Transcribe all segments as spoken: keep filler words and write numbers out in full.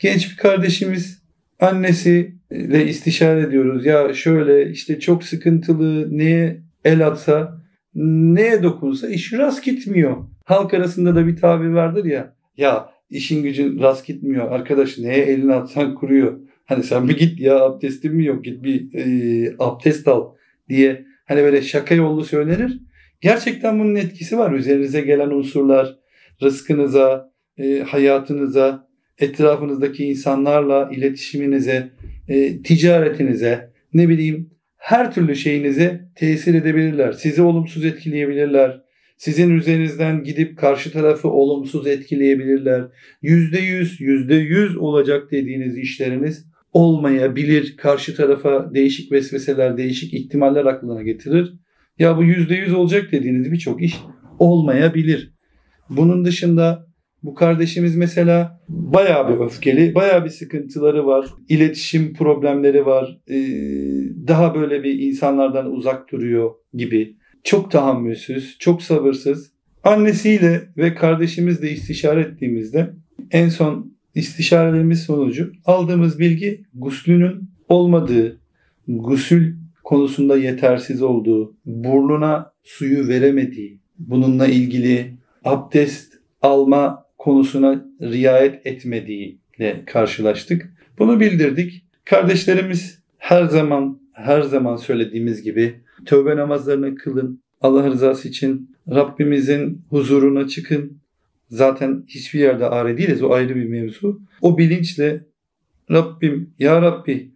Genç bir kardeşimiz, annesiyle istişare ediyoruz. Ya şöyle işte çok sıkıntılı, neye el atsa, neye dokunsa iş rast gitmiyor. Halk arasında da bir tabir vardır ya. Ya işin gücün rast gitmiyor. Arkadaş neye elini atsan kuruyor. Hani sen bir git ya, abdestin mi yok, git bir e, abdest al diye hani böyle şaka yollu söylenir. Gerçekten bunun etkisi var. Üzerinize gelen unsurlar, rızkınıza, e, hayatınıza, etrafınızdaki insanlarla iletişiminize, e, ticaretinize, ne bileyim her türlü şeyinize tesir edebilirler. Sizi olumsuz etkileyebilirler. Sizin üzerinizden gidip karşı tarafı olumsuz etkileyebilirler. Yüzde yüz, yüzde yüz olacak dediğiniz işleriniz olmayabilir. Karşı tarafa değişik vesveseler, değişik ihtimaller aklına getirir. Ya bu yüzde yüz olacak dediğiniz birçok iş olmayabilir. Bunun dışında bu kardeşimiz mesela bayağı bir öfkeli, bayağı bir sıkıntıları var. İletişim problemleri var. Ee, daha böyle bir insanlardan uzak duruyor gibi. Çok tahammülsüz, çok sabırsız. Annesiyle ve kardeşimizle istişare ettiğimizde en son istişarelerimiz sonucu aldığımız bilgi guslünün olmadığı, gusül konusunda yetersiz olduğu, burnuna suyu veremediği, bununla ilgili abdest alma konusuna riayet etmediğiyle karşılaştık. Bunu bildirdik. Kardeşlerimiz her zaman her zaman söylediğimiz gibi tövbe namazlarını kılın. Allah rızası için Rabbimizin huzuruna çıkın. Zaten hiçbir yerde ağrı değiliz. O ayrı bir mevzu. O bilinçle Rabbim, ya Rabbi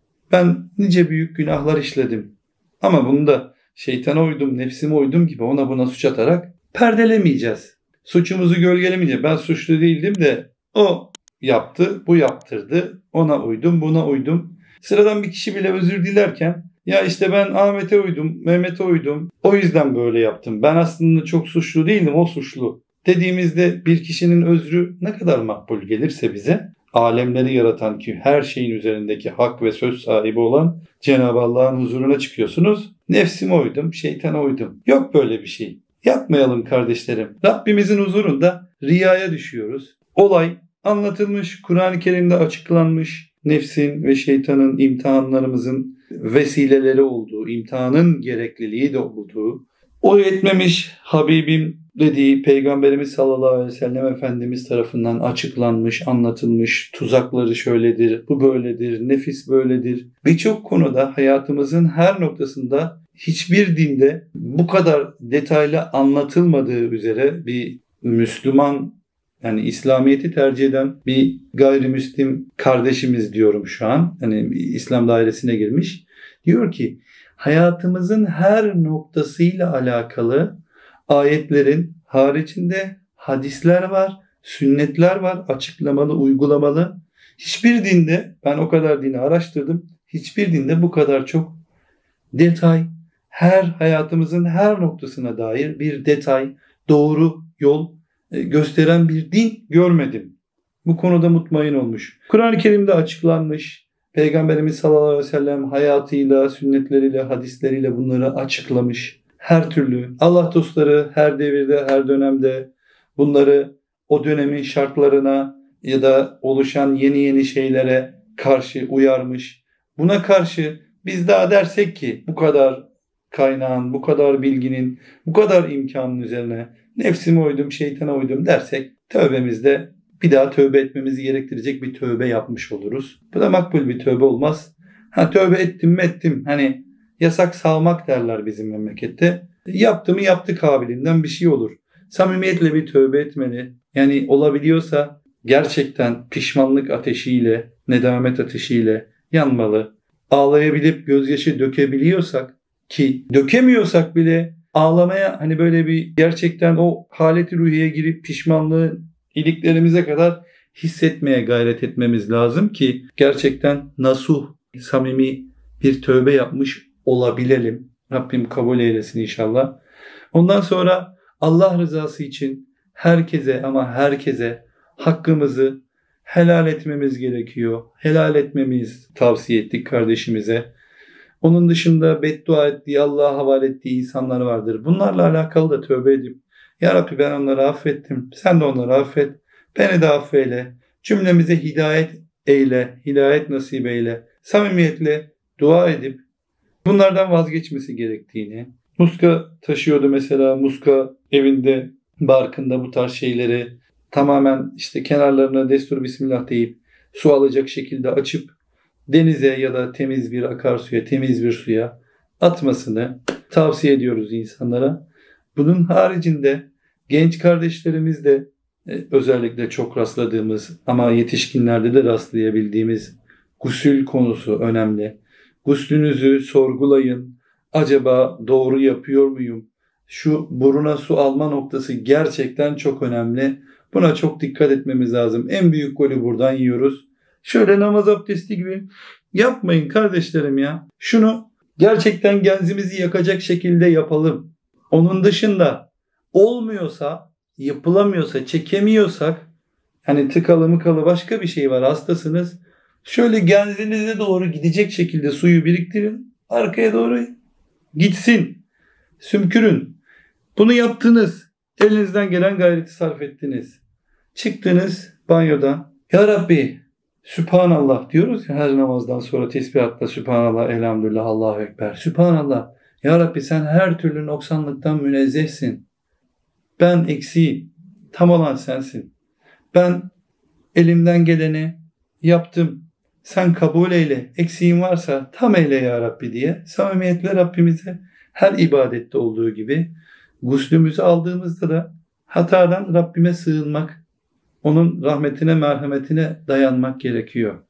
ben nice büyük günahlar işledim. Ama bunu da şeytana uydum, nefsime uydum gibi ona buna suç atarak perdelemeyeceğiz. Suçumuzu gölgelemeyeceğiz. Ben suçlu değildim de o yaptı, bu yaptırdı. Ona uydum, buna uydum. Sıradan bir kişi bile özür dilerken ya işte ben Ahmet'e uydum, Mehmet'e uydum. O yüzden böyle yaptım. Ben aslında çok suçlu değildim, o suçlu. Dediğimizde bir kişinin özrü ne kadar makbul gelirse bize, alemleri yaratan ki her şeyin üzerindeki hak ve söz sahibi olan Cenab-ı Allah'ın huzuruna çıkıyorsunuz. Nefsime uydum, şeytana uydum. Yok böyle bir şey. Yapmayalım kardeşlerim. Rabbimizin huzurunda riyaya düşüyoruz. Olay anlatılmış, Kur'an-ı Kerim'de açıklanmış. Nefsin ve şeytanın imtihanlarımızın vesileleri olduğu, imtihanın gerekliliği de olduğu, o yetmemiş Habibim dediği Peygamberimiz sallallahu aleyhi ve sellem Efendimiz tarafından açıklanmış, anlatılmış, tuzakları şöyledir, bu böyledir, nefis böyledir. Birçok konuda hayatımızın her noktasında hiçbir dinde bu kadar detaylı anlatılmadığı üzere bir Müslüman, yani İslamiyet'i tercih eden bir gayrimüslim kardeşimiz diyorum şu an. Hani İslam dairesine girmiş. Diyor ki hayatımızın her noktasıyla alakalı ayetlerin haricinde hadisler var, sünnetler var, açıklamalı, uygulamalı. Hiçbir dinde, ben o kadar dini araştırdım, hiçbir dinde bu kadar çok detay, her hayatımızın her noktasına dair bir detay, doğru yol gösteren bir din görmedim. Bu konuda mutmain olmuş. Kur'an-ı Kerim'de açıklanmış. Peygamberimiz sallallahu aleyhi ve sellem hayatıyla, sünnetleriyle, hadisleriyle bunları açıklamış. Her türlü Allah dostları her devirde, her dönemde bunları o dönemin şartlarına ya da oluşan yeni yeni şeylere karşı uyarmış. Buna karşı biz daha dersek ki bu kadar kaynağın, bu kadar bilginin, bu kadar imkanın üzerine nefsime uydum, şeytana uydum dersek tövbemizde bir daha tövbe etmemizi gerektirecek bir tövbe yapmış oluruz. Bu da makbul bir tövbe olmaz. Ha tövbe ettim mi ettim. Hani yasak salmak derler bizim memlekette. Yaptı mı yaptı kabiliğinden bir şey olur. Samimiyetle bir tövbe etmeli. Yani olabiliyorsa gerçekten pişmanlık ateşiyle, nedamet ateşiyle yanmalı. Ağlayabilip gözyaşı dökebiliyorsak ki dökemiyorsak bile ağlamaya hani böyle bir gerçekten o haleti ruhiye girip pişmanlığı iliklerimize kadar hissetmeye gayret etmemiz lazım ki gerçekten nasuh, samimi bir tövbe yapmış olabilelim. Rabbim kabul eylesin inşallah. Ondan sonra Allah rızası için herkese ama herkese hakkımızı helal etmemiz gerekiyor. Helal etmemiz tavsiye ettik kardeşimize. Onun dışında beddua ettiği, Allah'a havale ettiği insanlar vardır. Bunlarla alakalı da tövbe edip ya Rabbi ben onları affettim. Sen de onları affet. Beni de affeyle. Cümlemize hidayet eyle, hidayet nasip eyle. Samimiyetle dua edip bunlardan vazgeçmesi gerektiğini. Muska taşıyordu mesela. Muska evinde, barkında bu tarz şeyleri tamamen işte kenarlarına destur bismillah deyip su alacak şekilde açıp denize ya da temiz bir akarsuya, temiz bir suya atmasını tavsiye ediyoruz insanlara. Bunun haricinde genç kardeşlerimiz de özellikle çok rastladığımız ama yetişkinlerde de rastlayabildiğimiz gusül konusu önemli. Guslünüzü sorgulayın. Acaba doğru yapıyor muyum? Şu buruna su alma noktası gerçekten çok önemli. Buna çok dikkat etmemiz lazım. En büyük golü buradan yiyoruz. Şöyle namaz abdesti gibi yapmayın kardeşlerim ya. Şunu gerçekten genzimizi yakacak şekilde yapalım. Onun dışında olmuyorsa, yapılamıyorsa, çekemiyorsak, hani tıkalı mıkalı başka bir şey var, hastasınız. Şöyle genzinize doğru gidecek şekilde suyu biriktirin. Arkaya doğru gitsin. Sümkürün. Bunu yaptınız. Elinizden gelen gayreti sarf ettiniz. Çıktınız banyodan. Ya Rabbi, Sübhanallah diyoruz ya her namazdan sonra tesbihatla Sübhanallah, elhamdülillah, Allahu Ekber. Sübhanallah. Ya Rabbi sen her türlü noksanlıktan münezzehsin. Ben eksiğim. Tam olan sensin. Ben elimden geleni yaptım. Sen kabul eyle. Eksiğim varsa tam eyle ya Rabbi diye samimiyetle Rabbimize her ibadette olduğu gibi guslümüzü aldığımızda da hatadan Rabbime sığınmak, onun rahmetine, merhametine dayanmak gerekiyor.